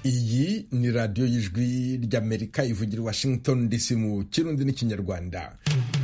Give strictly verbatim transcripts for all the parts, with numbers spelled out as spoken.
Iyi ni radiyo y'ijwi ry'Amerika ivugira i Washington D C mu Kirundi n'Ikinyarwanda.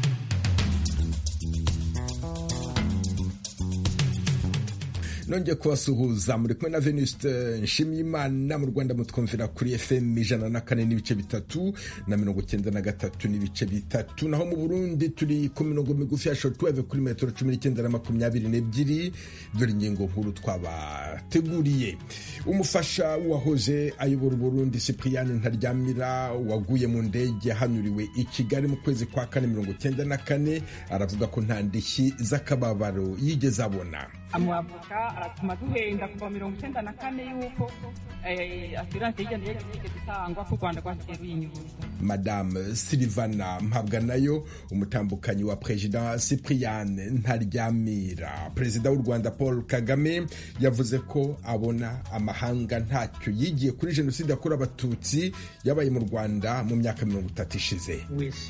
Nongeye kubasuhuza muri kumwe na Venuste Nshimiyimana. Mu Rwanda mutwumvira kuri F M ijana na kane n'ibice bitatu na mirongo icyenda na gatatu n'ibice bitatu, naho mu Burundi turi ku mirongo migufi ya shortwave kuri metero cumi n'icyenda na makumyabiri n'ebyiri. Dore ingingo nkuru twabateguriye. Umufasha wahoze ayobora Burundi Cyprien Ntaryamira waguye mu ndege hanyuriwe i Kigali mu kwezi kwa kane mirongo icyenda na kane aravuga ko nta ndishyi z'akababaro yigeze abona. Amwavoka aratuma duhenda kuva mirongo icyenda na kane yuko assurance y'igenda yigeze itangwa ku Rwanda rwateruye inyungu. Madame Silvana Mpabwanayo, umutambukanyi wa President Cyprien Ntaryamira. Perezida w'u Rwanda Paul Kagame yavuze ko abona amahanga ntacyo yigiye kuri jenoside yakorewe Abatutsi yabaye mu Rwanda mu myaka mirongo itatu ishize.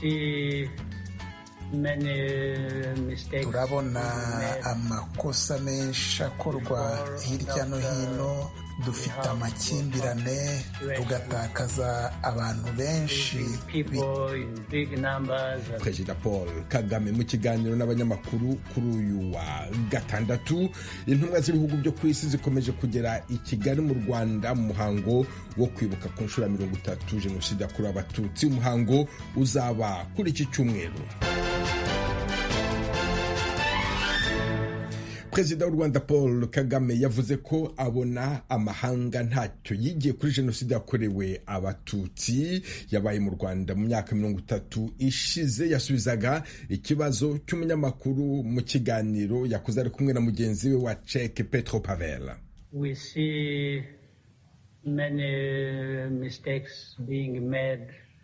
Turabona amakosa menshi akorwa hirya no hino, dufite amakimbirane, tugatakaza abantu benshi. Perezida Paul Kagame mu kiganiro n'abanyamakuru kuri uyu wa gatandatu. Intumwa z'ibihugu byo ku isi zikomeje kugera i Kigali mu Rwanda mu muhango wo kwibuka ku nshuro ya mirongo itatu jenoside yakorewe Abatutsi. Umuhango uzaba kuri iki cyumweru. Perezida w'u Rwanda Paul Kagame yavuze ko abona amahanga ntacyo yigiye kuri jenoside yakorewe Abatutsi yabaye mu Rwanda mu myaka mirongo itatu ishize. Yasubizaga ikibazo cy'umunyamakuru mu kiganiro yakoze ari kumwe na mugenzi we wa Czech Petro Pavel. We see many mistakes being made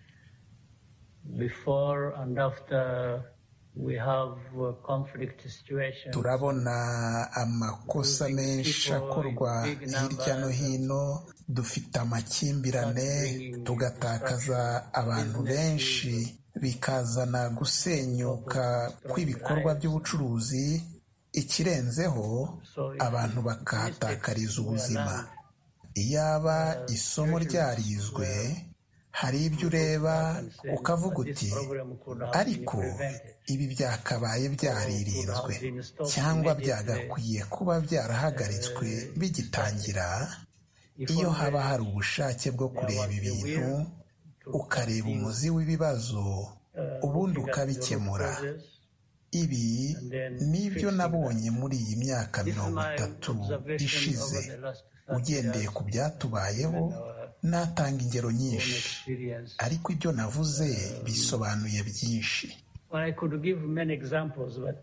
before and after. We have conflict situations. Turabona amakosa menshi akorwa hirya no hino, dufite amakimbirane, tugatakaza abantu benshi, bikazana gusenyuka kw'ibikorwa by'ubucuruzi, ikirenzeho abantu bakahatakariza ubuzima. Iyaba isomo ryarizwe, hari ibyo ureba ukavuga uti ariko ibi byakabaye byaririnzwe cyangwa byagakwiye kuba byarahagaritswe bigitangira. Iyo haba hari ubushake bwo kureba ibintu, ukareba umuzi w'ibibazo, ubundi ukabikemura. Ibi nibyo nabonye muri iyi myaka mirongo itatu ishize. Ugendeye ku byatubayeho, natanga ingero nyinshi, ariko ibyo navuze bisobanuye byinshi. I could give many examples, but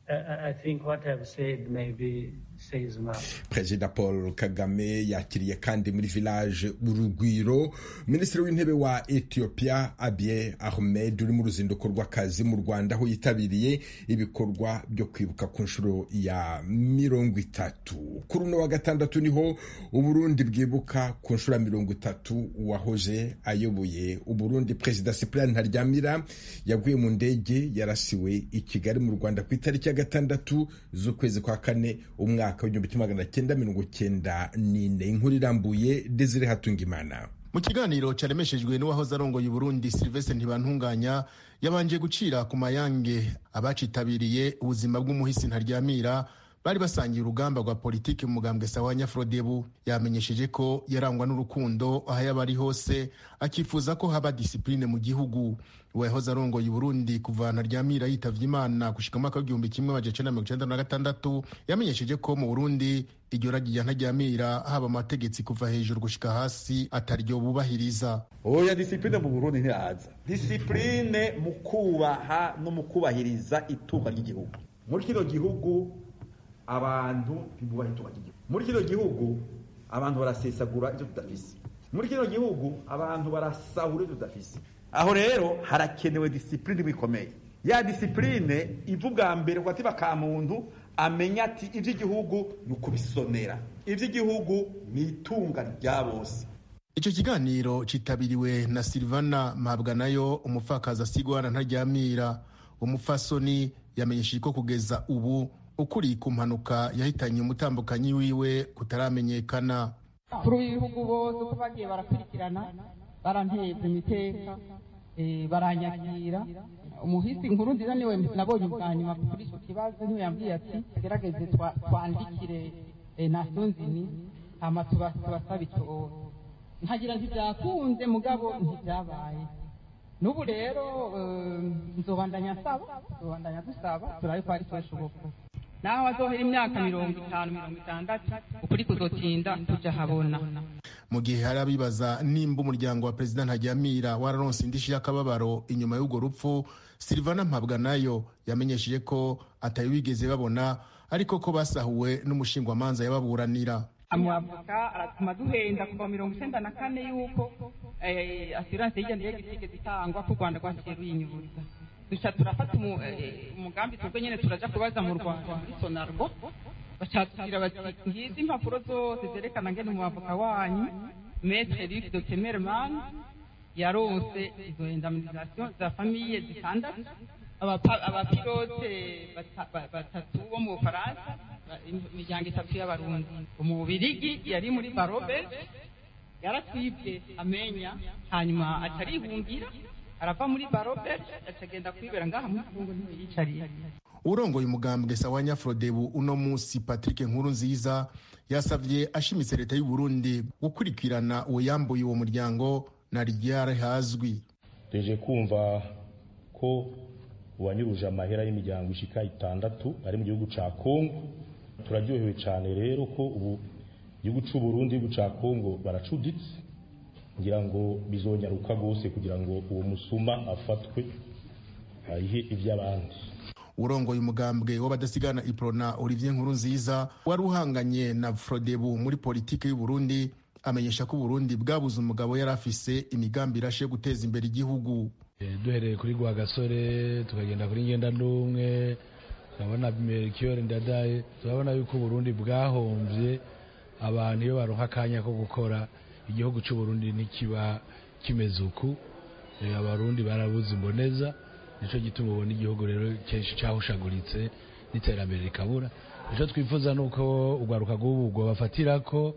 I think what I've said maybe says more. Perezida Paul Kagame yakiriye kandi muri village Urugwiro Minisitiri w'Intebe wa Ethiopia Abiy Ahmed uri mu ruzinduko rw'akazi mu Rwanda, aho yitabiriye ibikorwa byo kwibuka ku nshuro ya mirongo itatu. Kuri uno wa gatandatu niho Uburundi bwibuka ku nshuro ya mirongo itatu uwahoze ayoboye Uburundi Perezida Cyprien Ntaryamira yaguye mu ndege yarasiwe i Kigali mu Rwanda ku itariki ya gatandatu z'ukwezi kwa kane umwaka w'igihumbi kimwe magana cyenda mirongo cyenda n'ine. Inkuru irambuye Desire Hatungimana. Mu kiganiro cyaremeshejwe n'uwahoze arongoye Burundi Sylvestre Ntibantunganya yabanje gucira ku mayange abacitabiriye ubuzima bw'umuhisi Ntaryamira bari basangiye urugamba rwa politiki mu mugambwe sawa Nyafrodebu. Yamenyesheje ko yarangwa n'urukundo aho yabari hose, akifuza ko haba discipline mu gihugu. Uwahoze arongoye Burundi kuva Ntaryamira yitavye Imana gushika mu mwaka w'igihumbi kimwe magana cyenda mirongo icyenda na gatandatu yamenyesheje ko mu Burundi iryo ragi Ntaryamira haba amategeko kuva hejuru gushika hasi ataryo bubahiriza. Oya, discipline mu Burundi ntiyaza. Discipline mu kubaha no mu kubahiriza itunga ry'igihugu. Muri kino gihugu abantu ntibubaha itunga ry'igihugu. Muri kino gihugu abantu barasesagura ivyo tudafise. Muri kino gihugu abantu barasahura ivyo tudafise. Aho rero harakenewe discipline bikomeye. Ya discipline ivuga mbere ko atiba ka muntu amenya ati ivy'igihugu nukubisonera, ivy'igihugu ni itunga rya bose. Ico kiganiro citabiriwe na Silvana Mpabwanayo, umupfakazi asigwa na Ntaryamira. Umufasoni yamenyesheje ko kugeza ubu ukuri ku mpanuka yahitanye umutambukanyi wiwe kutaramenyekana. kuri ibihugu bose uko bagiye barakurikirana baranteza imiteka baranyakira. Umuhisi inkuru nziza niwe nabonye ubwa nyuma kuri icyo kibazo, niwe yambwiye ati tugerageze twandikire Nations Unies hama tubasaba icyo. Nkagira ntibyakunze mugabo ntibyabaye. N'ubu rero nzobandanya saba nzobandanya dusaba turabe ko ari twashoboka. Naho azohera imyaka mirongo itanu mirongo itandatu ukuri kuzotinda tuja habona. Mu gihe hari abibaza nimba umuryango wa Perezida Ntaryamira wararonse indishi y'akababaro inyuma y'urwo rupfu, Silvana Mpabwa nayo yamenyesheje ko atari wigeze babona, ariko ko basahuwe n'umushingwamanza yababuranira. Amwavoka aratuma duhenda kuva mirongo icyenda na kane yuko assurance y'ijana y'igitege zitangwa ku Rwanda rwaciye ruyinyubuza. Duca turafata umugambi twebwe nyene turaja kubaza mu Rwanda muri Sonargo, bacatubwira bati ngizi impapuro zose zerekana ngene umwavoka wanyu Maître Luc de Temerman yaronse izo indemnisation za famille zitandatu, abapilote batatu bo mu Bufaransa, imiryango itatu y'Abarundi. Mu Bubiligi yari muri Barobe yaratwibye amenya, hanyuma atarihungira arava muri Barobe acagenda kwibera ngaha muri Kongo ntiyicariye. Urongoye umugambwe Sawanya Frodebu uno musi Patrick Nkurunziza yasavye ashimitse leta y'u Burundi gukurikirana uwo yambuye uwo muryango na ryari hazwi. Teje kumva ko uwanyuruje amahera y'imiryango ishika itandatu ari mu gihugu ca Kongo. Turaryohewe cyane rero ko ubu igihugu cy'u Burundi igihugu ca Kongo baracuditse, ngira ngo bizonyaruka gose kugira ngo uwo musuma afatwe ayihe ivy'abandi. Urongoye umugambwe w'abadasigana Iprona Olivier Nkurunziza wari uhanganye na Frodebu muri politike y'u Burundi amenyesha ko Burundi bwabuze umugabo yari afise imigambi irashe guteza imbere igihugu. Duhereye kuri Rwagasore tukagenda kuri Ngendandumwe, turabona Melchior Ndadaye, turabona yuko Burundi bwahombye abantu iyo baronka akanya ko gukora. Igihugu cy'u Burundi nikiba kimeze uku, abarundi barabuze imboneza, nico gituma ubona igihugu rero kenshi cyahushaguritse n'iterambere rikabura. Nico twifuza nuko ugwaruka gubugwa bafatirako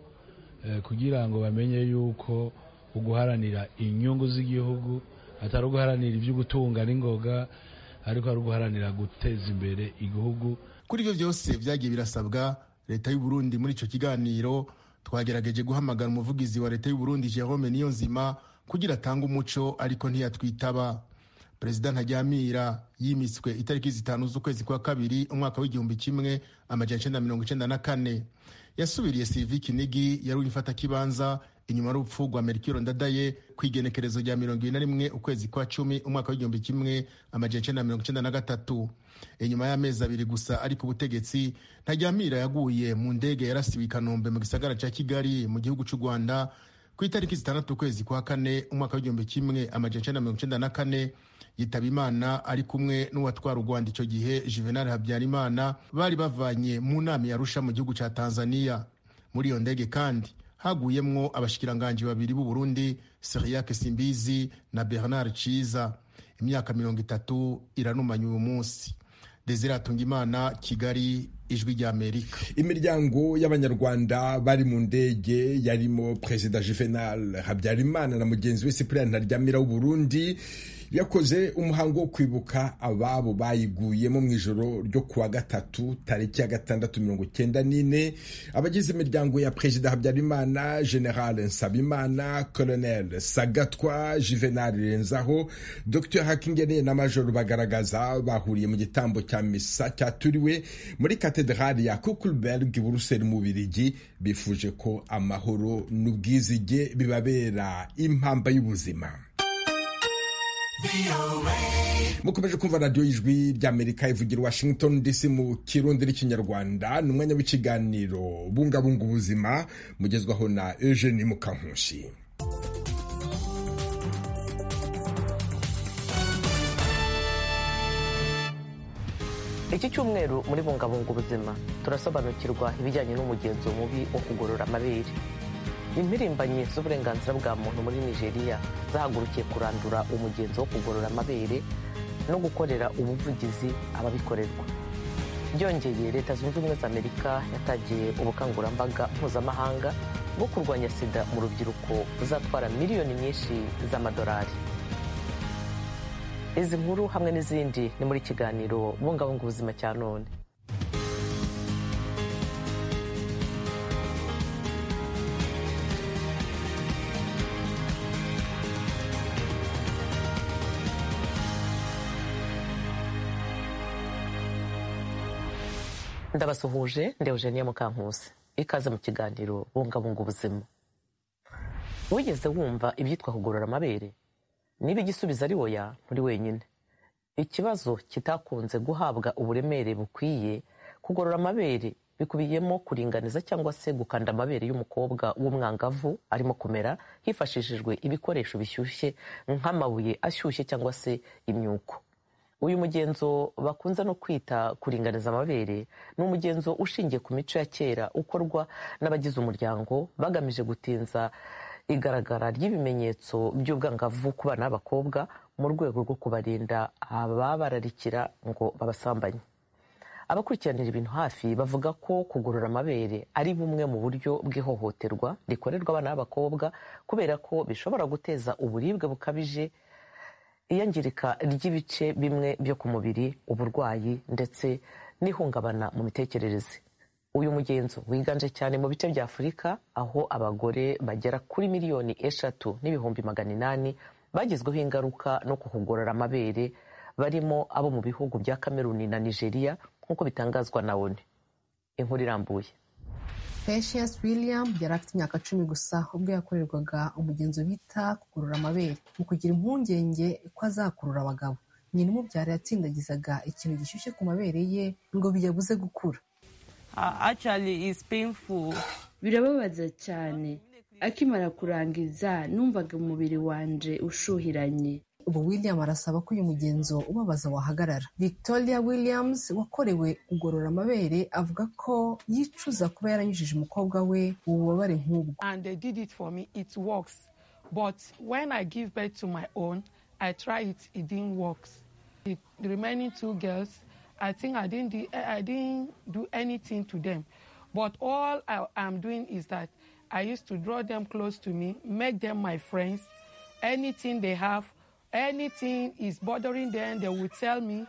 kugira ngo bamenye yuko uguharanira inyungu z'igihugu atari uguharanira ibyo gutunga n'ingoga, ariko ari uguharanira guteza imbere igihugu. Kuri ibyo byose byagiye birasabwa leta y'u Burundi. Muri ico kiganiro twagerageje guhamagara umuvugizi wa leta y'u Burundi Jerome Niyonzima kugira atanga umuco, ariko ntiyatwitaba. Perezida Ntaryamira yimitswe itariki zitanu z'ukwezi kwa kabiri umwaka w'igihumbi kimwe amajana icenda mirongo icenda na kane. Yasubiriye Sylvie Kinigi yari uyifata kibanza inyuma y'urupfu rwa Melchior Ndadaye kwigenekerezo rya mirongo ibiri na rimwe ukwezi kwa cumi umwaka w'igihumbi kimwe amajana icenda mirongo icenda na gatatu. Inyuma y'amezi abiri gusa ari ku butegetsi, Ntaryamira yaguye mu ndege yarasiwe i Kanombe mu gisagara ca Kigali mu gihugu cy'u Rwanda ku itariki zitandatu ukwezi kwa kane umwaka w'igihumbi kimwe amajana icenda mirongo icenda na kane. Yitaba Imana ari kumwe n'uwatwara u Rwanda ico gihe Juvenal Habyarimana, bari bavanye mu nama yarusha mu gihugu ca Tanzania. Muri iyo ndege kandi haguyemwo abashikiranganje babiri b'u Burundi, Cyriaque Simbizi na Bernard Ciza. Imyaka mirongo itatu iranumanye uyu munsi. Desire Atungimana, Kigali, Ijwi rya Amerika. Imiryango y'abanyarwanda bari mu ndege yarimo Perezida Juvenal Habyarimana na mugenzi we Cyprien Ntaryamira w'u Burundi yakoze umuhango wo kwibuka ababo bayiguyemo mu ijoro ryo kuwa gatatu tariki ya gatandatu mirongo cyenda n'ine. Abagize imiryango ya Perezida Habyarimana, General Nsabimana, Colonel Sagatwa, Juvenal Renzaho, Dr Hakingeneye na Major Bagaragaza bahuriye mu gitambo cya misa cyaturiwe muri katedrali ya Kuckelberg Buruseli mu Bubiligi. Bifuje ko amahoro n'ubwizige bibabera impamba y'ubuzima. Mukomeje kumva radio y'Ijwi ry'Amerika ivugira Washington D C mu Kirundi n'Ikinyarwanda. N'umwanya w'ikiganiro bungabunga ubuzima mugezwaho na Eugene Mukankushi. Iki cyumweru muri bungabunga ubuzima turasobanukirwa ibijyanye n'umugenzo mubi wo kugorora amabere. Impirimbanyi z'uburenganzira bwa muntu muri Nigeria zahagurukiye kurandura umugenzo wo kugorora amabere no gukorera ubuvugizi ababikorerwa. Byongeye, Leta Zunze Ubumwe za Amerika yatagiye ubukangurambaga mpuzamahanga bwo kurwanya sida mu rubyiruko buzatwara miliyoni nyinshi z'amadolari. Izi nkuru hamwe n'izindi ni muri kiganiro bungabunga ubuzima cya none. Ndabasuhuje, ndi Eugenia Mukankusi. Ikaze mu kiganiro bungabunga ubuzima. Wigeze wumva ibyitwa kugorora amabere? Niba igisubizo ari oya, nturi wenyine. Ikibazo kitakunze guhabwa uburemere bukwiye, kugorora amabere bikubiyemo kuringaniza cyangwa se gukanda amabere y'umukobwa w'umwangavu arimo kumera hifashishijwe ibikoresho bishyushye nk'amabuye ashyushye cyangwa se imyuko. Uyu mugenzo bakunze no kwita kuringaniza amabere ni umugenzo ushingiye ku mico ya kera ukorwa n'abagize umuryango bagamije gutinza igaragara ry'ibimenyetso by'ubwangavu ku bana b'abakobwa mu rwego rwo kubarinda ababararikira ngo babasambanye. Abakurikiranira ibintu hafi bavuga ko kugorora amabere ari bumwe mu buryo bw'ihohoterwa rikorerwa abana b'abakobwa kubera ko bishobora guteza uburibwe bukabije, iyangirika ry'ibice bimwe byo ku mubiri, uburwayi ndetse n'ihungabana mu mitekerereze. Uyu mugenzo wiganje cyane mu bice bya Afurika aho abagore bagera kuri miliyoni eshatu n'ibihumbi magana inani bagizweho ingaruka no kugorora amabere, barimo abo mu bihugu bya Kameruni na Nigeria nk'uko bitangazwa na O N U. Inkuru irambuye. Precious William yari afite imyaka cumi gusa ubwo yakorerwaga umugenzo bita kugorora amabere mu kugira impungenge ko azakurura abagabo. Nyina umubyara yatsindagizaga ikintu gishyushye ku mabere ye ngo biyabuze gukura. Uh, actually it's painful. Birababaza cyane. Akimara kurangiza numvaga umubiri wanje ushuhiranye. Ubu William arasaba ko uyu mugenzo ubabaza wahagarara. Victoria Williams wakorewe kugorora amabere avuga ko yicuza kuba yaranyujije umukobwa we ububabare nk'ubwo. And they did it for me, it works. But when I give birth to my own, I try it, it didn't work. The remaining two girls, I think I didn't, I didn't do anything to them. But all I am doing is that I used to draw them close to me, make them my friends. Anything they have, anything is bothering them, they would tell me.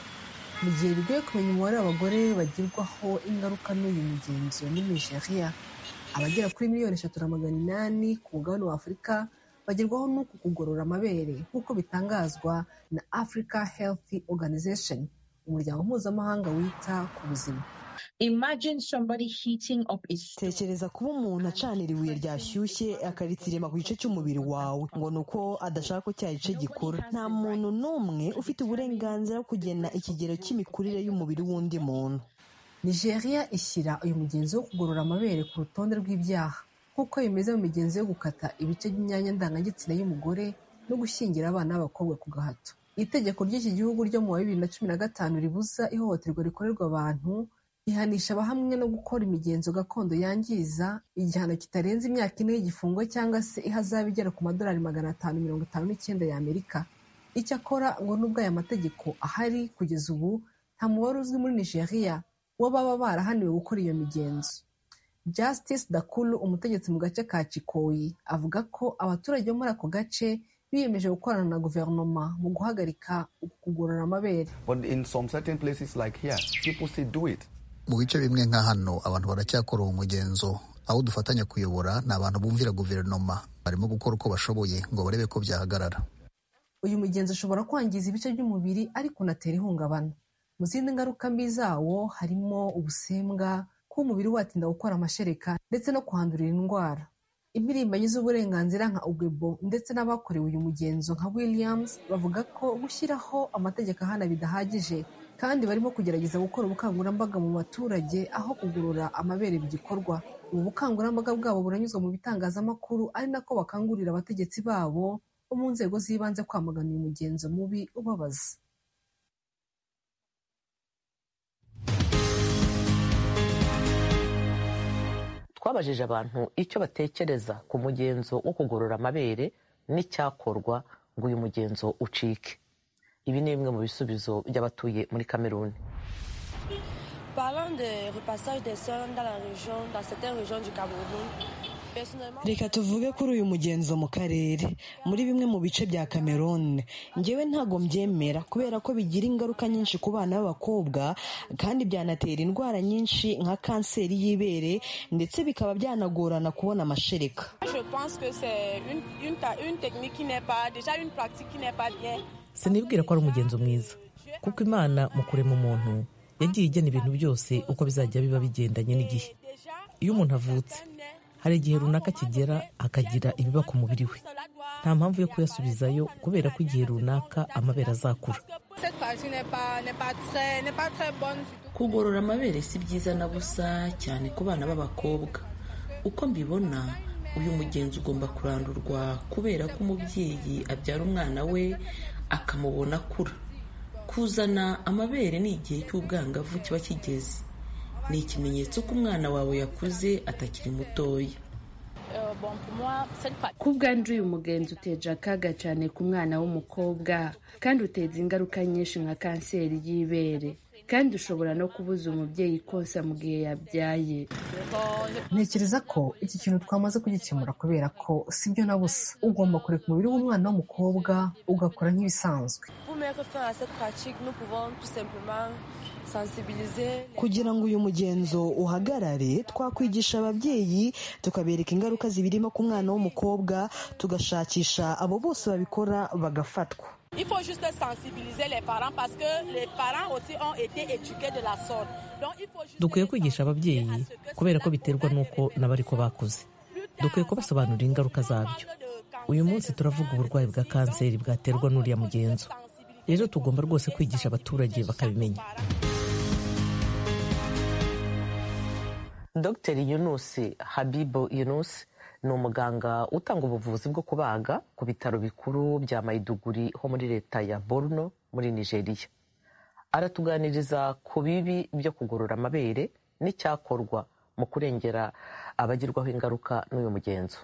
Mu gihe bigoye kumenya umubare w'abagore bagirwaho ingaruka n'uyu mugenzo muri Nigeria, abagera kuri miliyoni eshatu na magana inani ku mugabane wa Afurika bagirwaho n'uku kugorora amabere nk'uko bitangazwa na Africa Health Organization, umuryango mpuzamahanga wita ku buzima. Imagine somebody heating up his... Tekereza kuba umuntu acanira ibuye ryashyushye akaritsirima ku gice cy'umubiri wawe ngo nuko adashaka ko cya gice gikura. Nta muntu n'umwe ufite uburenganzira bwo kugena ikigero cy'imikurire y'umubiri w'undi muntu. Nigeria ishyira uyu mugenzo wo kugorora amabere ku rutonde rw'ibyaha nk'uko bimeze mu migenzo yo gukata ibice by'imyanya ndangagitsina y'umugore no gushyingira abana b'abakobwa ku gahato. Itegeko ry'iki gihugu ryo mu wa bibiri na cumi na gatanu ribuza ihohoterwa rikorerwa abantu ihanisha abahamwe no gukora imigenzo gakondo yangiza igihano kitarenze imyaka ine y'igifungo cyangwa se ihazabu igera ku madolari magana atanu mirongo itanu n'icyenda y'Amerika. Icyakora ngo nubwo aya mategeko ahari kugeza ubu nta mubare uzwi muri Nigeria wo baba barahaniwe gukora iyo migenzo. Justice Dakulu, umutegetsi mu gace ka Chikoyi, avuga ko abaturage bo muri ako gace biyemeje gukorana na guverinoma mu guhagarika kugorora amabere. But in some certain places like here, people still do it. Mu bice bimwe nka hano abantu baracyakora uwo mugenzo. Aho dufatanya kuyobora ni abantu bumvira guverinoma, barimo gukora uko bashoboye ngo barebe ko byahagarara. Uyu mugenzo ushobora kwangiza ibice by'umubiri ariko unatera ihungabana. Mu zindi ngaruka mbi zawo harimo ubusembwa, ko umubiri watinda gukora amashereka ndetse no kuhandurira indwara. Impirimbanyi z'uburenganzira nka Ugebo ndetse n'abakorewe uyu mugenzo nka Williams bavuga ko gushyiraho amategeko ahana bidahagije kandi barimo kugerageza gukora ubukangurambaga mu baturage aho kugorora amabere bigikorwa. Ubu bukangurambaga bwabo buranyuzwa mu bitangazamakuru ari nako bakangurira abategetsi babo bo mu nzego z'ibanze kwamagana uyu mugenzo mubi ubabaza. Twabajije abantu icyo batekereza ku mugenzo wo kugorora amabere n'icyakorwa ngo uyu mugenzo ucike. Ibi ni bimwe mu bisubizo by'abatuye muri Kameruni. Parlant de repassage des seins dans la région, dans certaines régions du Cameroun, reka tuvuge kuri uyu mugenzo mu karere muri bimwe mu bice bya Cameroon njyewe ntago mbyemera kubera ko bigira ingaruka nyinshi ku bana b'abakobwa kandi byanatera indwara nyinshi nka kanseri y'ibere ndetse bikaba byanagorana kubona amashereka. sinibwira ko ari umugenzo mwiza kuko Imana mu kurema umuntu yagiye igena ibintu byose uko bizajya biba bigendanye n'igihe. Iyo umuntu avutse hari igihe runaka kigera akagira ibiba ku mubiri we, nta mpamvu yo kuyasubizayo kubera ko igihe runaka amabere azakura. Kugorora amabere si byiza na busa cyane ku bana b'abakobwa. Uko mbibona uyu mugenzi ugomba kurandurwa kubera ko umubyeyi abyara umwana we akamubona akura. Kuzana amabere ni igihe cy'ubwangavu kiba kigeze, ni ikimenyetso ko umwana wawe yakuze atakiri mutoya. ku bwanjye uyu mugenzi uteje akaga cyane ku mwana w'umukobwa kandi uteza ingaruka nyinshi nka kanseri y'ibere kandi ushobora no kubuza umubyeyi konsa mu gihe yabyaye. ntekereza ko iki kintu twamaze kugikemura kubera ko sibyo na busa ugomba kureka umubiri w'umwana w'umukobwa ugakora nk'ibisanzwe. kugira ngo uyu mugenzo uhagarare twakwigisha ababyeyi tukabereka ingaruka zibirimo ku mwana w'umukobwa tugashakisha abo bose babikora bagafatwa. Il faut juste sensibiliser les parents parce que les parents aussi ont été éduqués de la sorte. Donc il faut juste dukwiye kwigisha ababyeyi kubera ko biterwa n'uko n'abariko bakuze. Dukwiye kubasobanurira ingaruka zabyo. Uyu munsi turavuga uburwayi bwa kanseri bwaterwa n'uriya mugenzo. Rero tugomba rwose kwigisha abaturage bakabimenya. Dr Yunus Habibu Yunus ni umuganga utanga ubuvuzi bwo kubaga ku bitaro bikuru bya Maiduguri ho muri leta ya Borno muri Nigeria. Aratuganiriza ku bibi byo kugorora amabere n'icyakorwa mu kurengera abagirwaho ingaruka n'uyu mugenzo.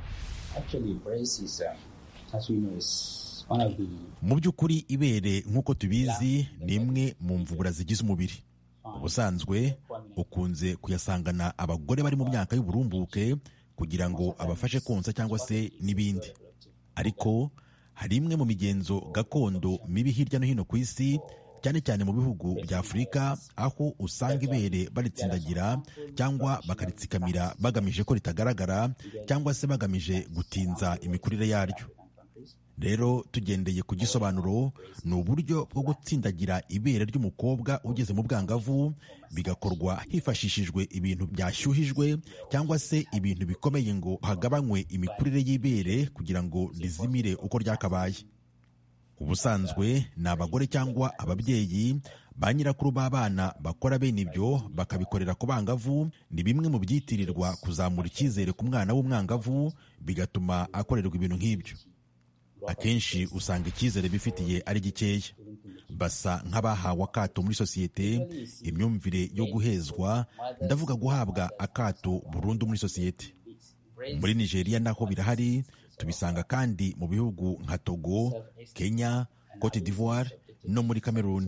Mu by'ukuri ibere nk'uko tubizi ni imwe mu mvubura zigize umubiri. Ubusanzwe ukunze kuyasangana abagore bari mu myaka y'uburumbuke kugira ngo abafashe konsa cyangwa se n'ibindi. Ariko hari imwe mu migenzo gakondo mibi hirya no hino ku isi, cyane cyane mu bihugu bya Afurika, aho usanga ibere baritsindagira cyangwa bakaritsikamira bagamije ko ritagaragara cyangwa se bagamije gutinza imikurire yaryo. Rero tugendeye ku gisobanuro, ni uburyo bwo gutsindagira ibere ry'umukobwa ugeze mu bwangavu, bigakorwa hifashishijwe ibintu byashyuhijwe cyangwa se ibintu bikomeye ngo hagabanywe imikurire y'ibere kugira ngo rizimire uko ryakabaye. Ubusanzwe ni abagore cyangwa ababyeyi ba nyirakuru b'abana bakora bene ibyo, bakabikorera ku bangavu. Ni bimwe mu byitirirwa kuzamura icyizere ku mwana w'umwangavu, bigatuma akorerwa ibintu nk'ibyo. Akenshi usanga icyizere bifitiye ari gikeya, basa nk'abahawe akato muri sosiyete, imyumvire yo guhezwa, ndavuga guhabwa akato burundu muri sosiyete. Muri Nigeria naho birahari, tubisanga kandi mu bihugu nka Togo, Kenya, Cote d'Ivoire no muri Cameroon.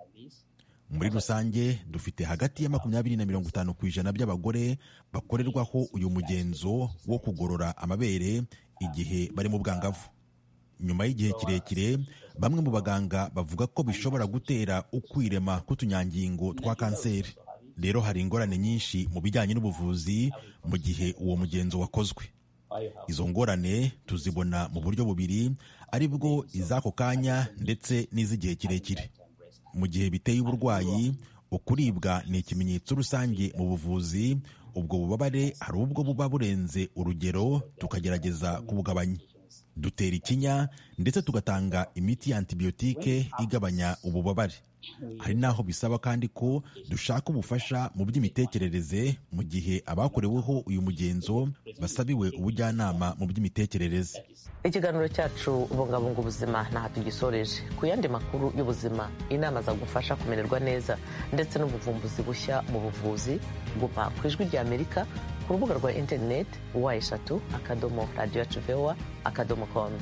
Muri rusange dufite hagati ya makumyabiri na mirongo itanu ku ijana by'abagore bakorerwaho uyu mugenzo wo kugorora amabere igihe bari mu bwangavu. Nyuma y'igihe kirekire, bamwe mu baganga bavuga ko bishobora gutera ukwirema k'utunyangingo twa kanseri. Rero hari ingorane nyinshi mu bijyanye n'ubuvuzi mu gihe uwo mugenzo wakozwe. Izo ngorane tuzibona mu buryo bubiri, ari bwo iz'ako kanya ndetse n'iz'igihe kirekire. Mu gihe biteye uburwayi, ukuribwa ni ikimenyetso rusange mu buvuzi. Ubwo bubabare hari ubwo buba burenze urugero, tukagerageza kubugabanya. Dutera ikinya ndetse tugatanga imiti ya antibiyotike igabanya ububabare. Hari naho bisaba kandi ko dushaka ubufasha mu by'imitekerereze mu gihe abakoreweho uyu mugenzo basabiwe ubujyanama mu by'imitekerereze. Ikiganiro cyacu bungabunga ubuzima ntaho tugisoreje. Ku yandi makuru y'ubuzima, inama zagufasha kumererwa neza ndetse n'ubuvumbuzi bushya mu buvuzi, guma ku Ijwi ry'Amerika ku rubuga rwa interineti wa eshatu akadomo radiyo yacu vewa akadomo komu.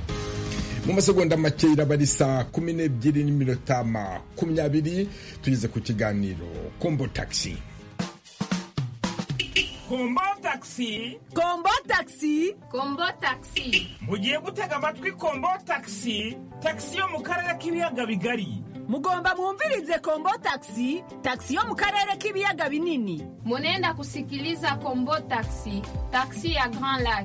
Mu masegonda make irabari saa kumi n'ebyiri n'iminota makumyabiri tugeze ku kiganiro Kombo Taxi. kombo taxi kombo taxi kombo taxi mugiye gutega amatwi kombo taxi taxi yo mu karere k'ibiyaga bigari. Mugomba mwumvirize kombo taxi taxi yo mu karere k'ibiyaga binini. Munenda kusikiliza kombo taxi taxi ya Grand Lac.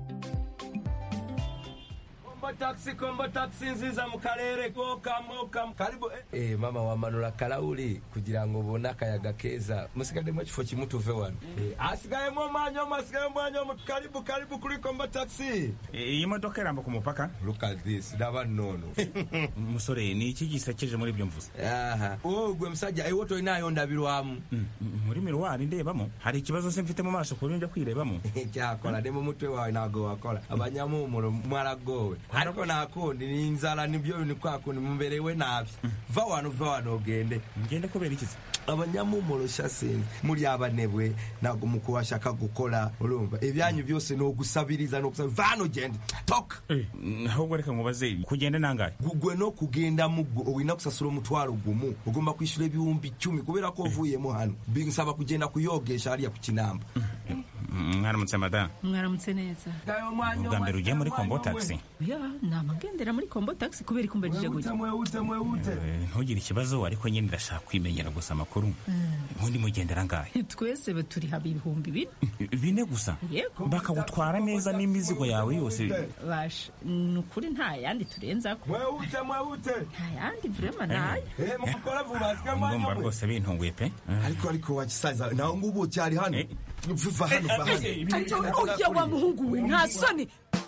Kombo taxi kombo taxi nziza mu karere ko kamoka karibu eh mama wamanura kalauli kugira ngo ubone akayaga keza musigade mu kifo kimutuve wano eh asigaye mu manyo masigaye mu manyo karibu karibu kuri kombo taxi iyi modoka iramba ku mupaka. Look at this ndaba nono musore ni iki gisekeje muri ibyo mvuze. Aha oh gwe msajja eh woto inayo ndabirwamu muri mirwari ndebamo hari ikibazo se mfite mu maso kuri nje kwirebamo cyakora ndemo mutwe wawe nago wakora abanyamumuro mwaragowe ariko nakundi ni inzara nibyo ni kwakundi mumberewe nabi va wano va wano gende ngende kubera iki abanyamumuro shasenze muri abanebwe nago mukubashaka gukora urumva ibyanyu byose no gusabiriza no gusabiriza vano gende tok ahubwo reka ngubaze kugenda nangaye gugwe no kugenda mugwo wina kusasura umutwaro gumu ugomba kwishura ibihumbi icumi kubera ko vuyemo hano binsaba kugenda kuyogesha hariya ku kinamba. Mwaramutse madam. Mwaramutse neza. Ubwa mbere ugiye muri kombo taxi? Ya namagendera muri kombo taxi kubera ikumbajije gute. Ntugire ikibazo ariko nyine ndashaka kwimenyera gusa makuru. Ubundi mugendera ngahe? Twese turi habi ibihumbi bine. Bine gusa? Bakagutwara neza n'imizigo yawe yose. Bash nukuri nta yandi turenza ko. Mwewute mwewute. Nta yandi vraiment nayo. Eh mukora vuba sikamanya. Ngomba rwose bintunguye pe. Ariko ariko wagisaza naho ngubu cyari hano. Vuva hano va hano. Ujya wa muhungu we nta soni.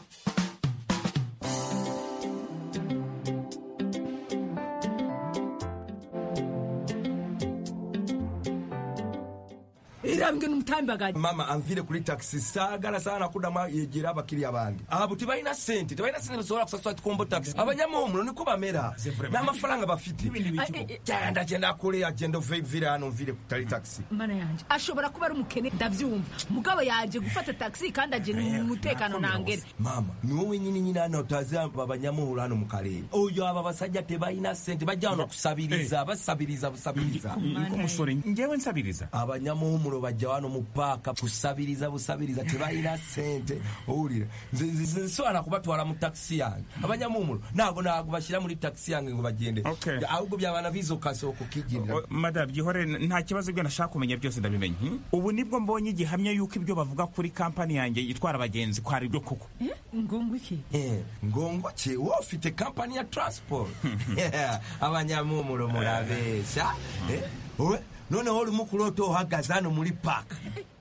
Irambwe n'umutambagaje. Mama amvire kuri taxi sagara sana kudama yegera abakiriya abandi. Abo tibaina sente, tibaina sente basora kusaswa kombo taxi. Abanyamumuro niko bamera. N'amafaranga bafite. Cyanda cyenda kure agenda vivire hano mvire kutari taxi. Mana yanje ashobora kuba ari umukene ndavyumva. Mugabo yaje gufata taxi kandi aje mu mutekano nangere. Mama ni wowe nyine nyine hano utazi abanyamumuro hano mu karere. Oyo aba basajja tibaina sente bajyana kusabiriza basabiriza busabiriza. Niko musore ngewe nsabiriza. Abanyamumuro bajya wano mupaka kusabiriza busabiriza tibaina sente urira nzisona kubatwara mu taxi yange abanyamumuro nago nago bashira muri taxi yange ngo bagende ahubwo byabana bizo kaso kukigira. Madam gihore nta kibazo byo nashaka kumenya byose ndabimenye. Ubu nibwo mbonye igihamya yuko ibyo bavuga kuri company yange yitwara abagenzi kwari byo koko. Ngongo iki? Eh ngongo ki wo ufite company ya transport. Abanyamumuro murabesha eh owe none hori mukuroto uhagaze hano muri park.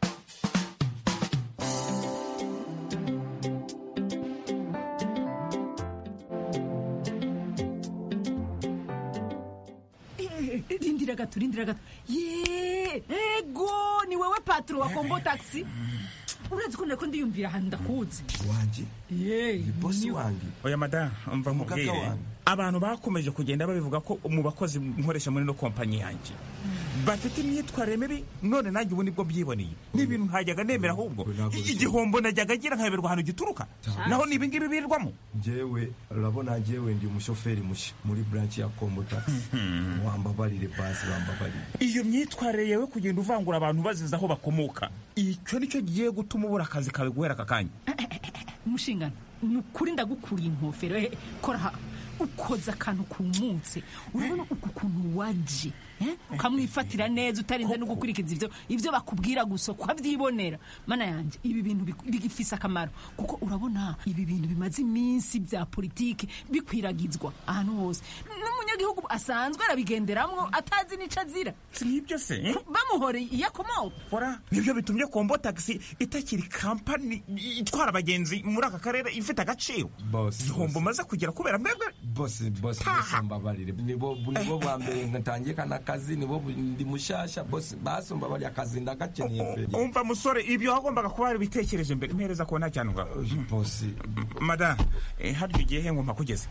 Rindira gato rindira gato. Ye ego ni wewe patro wa kombo taxi. Urazi ko ndako ndiyumvira hano ndakuzi. Wanje? Ye bosi wange. Oya madam umva mubwire. Abantu bakomeje kugenda babivuga ko mu bakozi nkoresha muri no kompanyi yanjye bafite imyitwarire mibi none nanjye ubu nibwo byiboneye n'ibintu ntajyaga nemera ahubwo igihombo najyaga agira nkayoberwa ahantu gituruka naho nibi ngibi birirwamo. Jewe urabona jewe ndi umushoferi mushya muri branch ya kombo taxi. Wambabarire basi wambabarire. Iyo myitwarire yewe kugenda uvangura abantu baziza aho bakomoka icyo nicyo giye gutuma ubura akazi kawe guhera akakanya. Mushingana nukuri ndagukuriye inkofero kora ukoza akantu kumutse urabona uku kuntu waje ukamwifatira neza utarinze no gukurikiza ivyo ivyo bakubwira gusa kwavyibonera. Mana yanje ibi bintu bigifisa akamaro kuko urabona ibi bintu bimaze iminsi bya politike bikwiragizwa ahantu hose n'umunyagihugu asanzwe arabigenderamwo atazi nico azira. Sibyo se bamuhore yakomo fora nivyo bitumye kombo taxi itakiri company itwara abagenzi muri aka karere ifite agaciro. Ihombo maze kugira kubera mbegwe boss boss mbabarire nibo nibo bwa mbere ngatangiye kana kazi nibo ndi mushasha boss basumba bari akazi ndagakeneye pe. Umva musore ibyo hagombaga kuba ari bitekereje mbere mpereza ko nta cyane ngaho. Boss madam hari igihe hengo mpakugeze.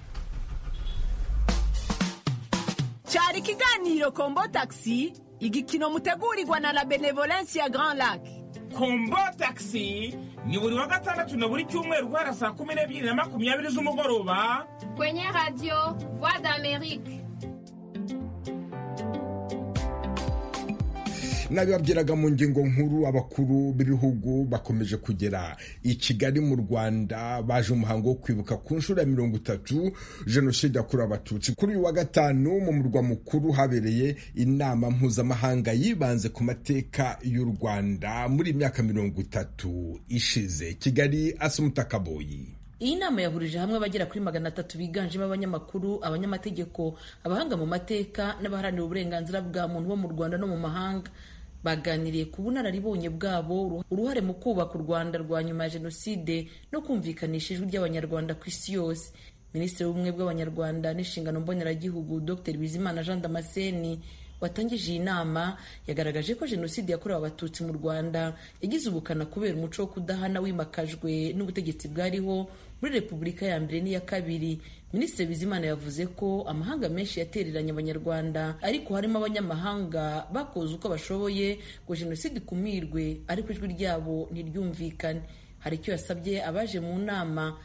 Cyari kiganiro kombo taxi igikino mutegurirwa na la benevolence ya Grand Lac. Kombo taxi ni buri wa gatandatu na buri cyumweru guhera saa kumi n'ebyiri na makumyabiri z'umugoroba kwenye radio Voix d'Amérique. nabibabwiraga mu ngingo nkuru, abakuru b'ibihugu bakomeje kugera i Kigali mu Rwanda baje umuhango wo kwibuka ku nshuro ya mirongo itatu jenoside yakorewe abatutsi. Kuri uyu wa gatanu mu murwa mukuru habereye inama mpuzamahanga yibanze ku mateka y'u Rwanda muri imyaka mirongo itatu ishize. Kigali, Asumuta Kaboyi. Iyi nama yahurije hamwe abagera kuri magana atatu biganjemo abanyamakuru, abanyamategeko, abahanga mu mateka n'abaharanira uburenganzira bwa muntu bo mu Rwanda no mu mahanga. Baganiriye ku bunararibonye bwabo, uruhare mu kubaka u Rwanda rwa nyuma ya jenoside no kumvikanisha ijwi ry'abanyarwanda ku isi yose. Minisitiri w'ubumwe bw'abanyarwanda n'inshingano mboneragihugu Dr Bizimana Jean Damascene watangije iyi nama yagaragaje ko jenoside yakorewe abatutsi mu Rwanda yagize ubukana kubera umuco wo kudahana wimakajwe n'ubutegetsi bwariho muri Repubulika ya mbere n'iya kabiri. Minisitiri Bizimana yavuze ko amahanga menshi yatereranye abanyarwanda, ariko harimo abanyamahanga bakoze uko bashoboye ngo jenoside ikumirwe, ariko ijwi ryabo ntiryumvikane. Hari icyo yasabye abaje mu nama.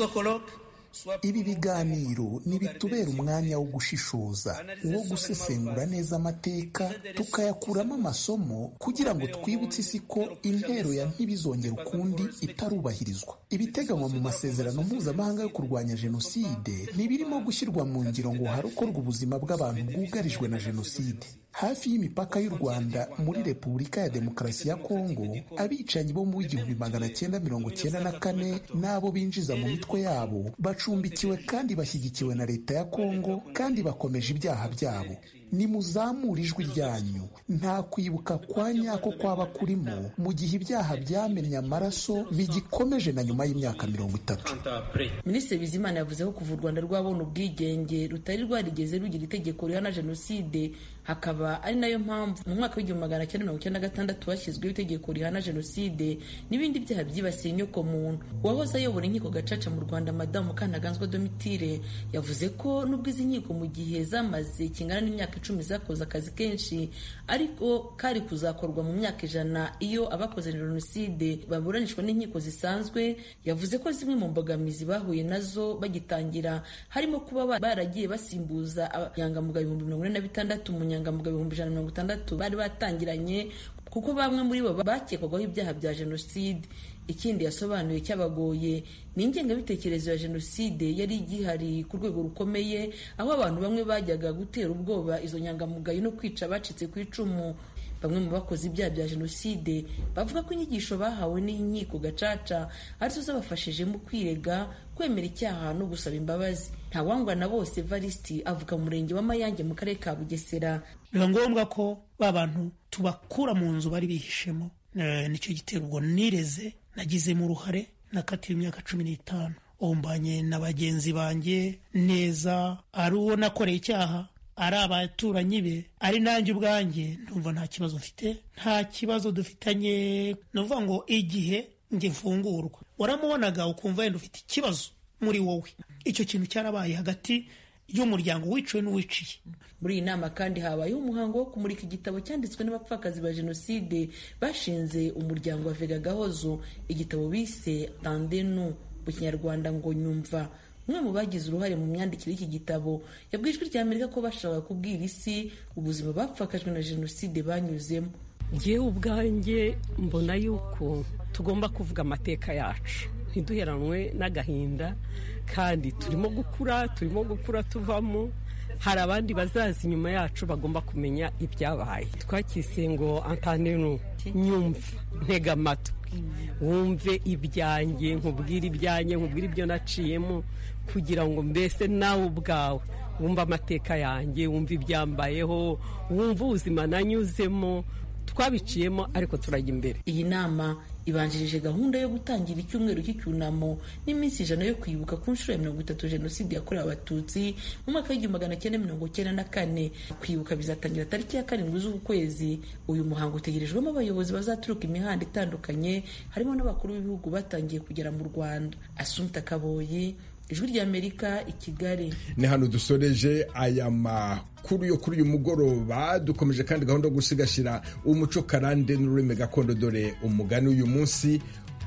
Ibi biganiro nibitubera umwanya wo gushishoza, wo gusesengura neza amateka tukayakuramo amasomo kugira ngo twibutse isi ko intero ya ntibizongera ukundi itarubahirizwa. Ibiteganywa mu masezerano mpuzamahanga yo kurwanya jenoside ntibirimo gushyirwa mu ngiro ngo harokorwe ubuzima bw'abantu bwugarijwe na jenoside. Hafi y'imipaka y'u Rwanda muri Repubulika ya Demokarasi ya Kongo, abicanyi bo mu igihumbi magana cyenda mirongo cyenda na kane n'abo binjiza mu mitwe yabo bacumbikiwe kandi bashyigikiwe na leta ya Kongo kandi bakomeje ibyaha byabo. Nimuzamure ijwi ryanyu, nta kwibuka kwa nyako kwaba kurimo mu gihe ibyaha byamennye amaraso bigikomeje na nyuma y'imyaka mirongo itatu. Minisitiri Bizimana yavuze ko kuva u Rwanda rwabona ubwigenge rutari rwarigeze rugira itegeko rihana jenoside, hakaba ari nayo mpamvu mu mwaka w'igihumbi magana cyenda mirongo icyenda na gatandatu hashyizweho itegeko rihana jenoside n'ibindi byaha byibasiye inyoko muntu. Uwahoze ayobora inkiko gacaca mu Rwanda Madamu Kantaganzwa Domitire yavuze ko nubwo izi nkiko mu gihe zamaze kingana n'imyaka icumi zakoze akazi kenshi, ariko kari kuzakorwa mu myaka ijana iyo abakoze jenoside baburanishwa n'inkiko zisanzwe. Yavuze ko zimwe mu mbogamizi bahuye nazo bagitangira harimo kuba baragiye basimbuza abanyangamugayo ibihumbi mirongo ine na bitandatu mu nyangamugayo ibihumbi ijana na mirongo itandatu bari batangiranye, kuko bamwe muri bo bakekwagaho ibyaha bya jenoside. Ikindi yasobanuye cyabagoye ni ingengabitekerezo ya jenoside yari igihari ku rwego rukomeye, aho abantu bamwe bajyaga gutera ubwoba izo nyangamugayo no kwica abacitse ku icumu. Bamwe mu bakoze ibyaha bya jenoside bavuga ko inyigisho bahawe n'inkiko gacaca arizo zabafashije mu kwirega, kwemera icyaha no gusaba imbabazi. Ntawangwa na bose Evariste avuga mu murenge wa Mayange mu karere ka Bugesera. Biba ngombwa ko ba bantu tubakura mu nzu bari bihishemo. E, nicyo gitero ubwo nireze nagizemo uruhare, nakatiwe imyaka cumi n'itanu. Ombanye na bagenzi banjye neza, ari uwo nakoreye icyaha, ari abaturanyi be, ari nanjye ubwanjye, ndumva nta kibazo mfite, nta kibazo dufitanye. Nuvuga ngo igihe nge mfungurwa waramubonaga ukumva yenda ufite ikibazo muri wowe. Icyo kintu cyarabaye hagati y'umuryango wiciwe n'uwiciye. Muri iyi nama kandi habayeho umuhango wo kumurika igitabo cyanditswe n'abapfakazi ba jenoside bashinze umuryango wa Vega Gahozo, igitabo bise Tandenu mu Kinyarwanda ngo nyumva. Umwe mu bagize uruhare mu myandikire y'iki gitabo yabwiye ijwi rya Amerika ko bashaka kubwira isi ubuzima bapfakajwe na jenoside banyuzemo. Jyewe ubwanjye mbona yuko tugomba kuvuga amateka yacu, ntiduheranwe n'agahinda, kandi turimo gukura turimo gukura tuvamo. Hari abandi bazaza inyuma yacu bagomba kumenya ibyabaye. Twakise ngo Antandenu, nyumva, ntega amatwi, wumve ibyanjye, nkubwire ibyanjye, nkubwire ibyo naciyemo, kugira ngo mbese nawe ubwawe wumve amateka yanjye, wumve ibyambayeho, wumve ubuzima nanyuzemo, twabiciyemo ariko turajya imbere. Iyi nama ibanjirije gahunda yo gutangira icyumweru cy'icyunamo n'iminsi ijana yo kwibuka ku nshuro ya mirongo itatu jenoside yakorewe abatutsi mu mwaka w'igihumbi magana cyenda mirongo cyenda na kane. Kwibuka bizatangira tariki ya karindwi z'uku kwezi. Uyu muhango utegerejwemo abayobozi bazaturuka imihanda itandukanye, harimo n'abakuru b'ibihugu batangiye kugera mu Rwanda. Asumta Kaboyi, Ijwi ry'Amerika, i Kigali. Ni hano dusoreje aya makuru yo kuri uyu mugoroba. Dukomeje kandi gahunda yo gusigasira umuco karande n'ururimi gakondo. Dore umugani uyu munsi: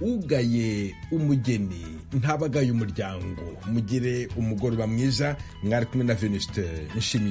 ugaye umugeni ntabagaye umuryango. Mugire umugoroba mwiza. Mwari kumwe na Venuste Nshimiye.